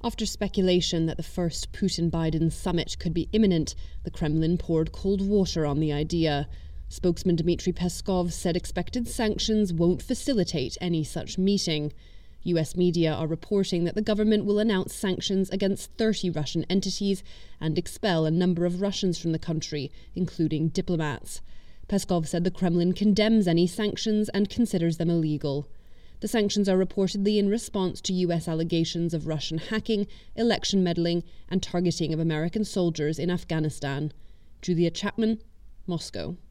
After speculation that the first Putin-Biden summit could be imminent, the Kremlin poured cold water on the idea. Spokesman Dmitry Peskov said expected sanctions won't facilitate any such meeting. US media are reporting that the government will announce sanctions against 30 Russian entities and expel a number of Russians from the country, including diplomats. Peskov said the Kremlin condemns any sanctions and considers them illegal. The sanctions are reportedly in response to US allegations of Russian hacking, election meddling, and targeting of American soldiers in Afghanistan. Julia Chapman, Moscow.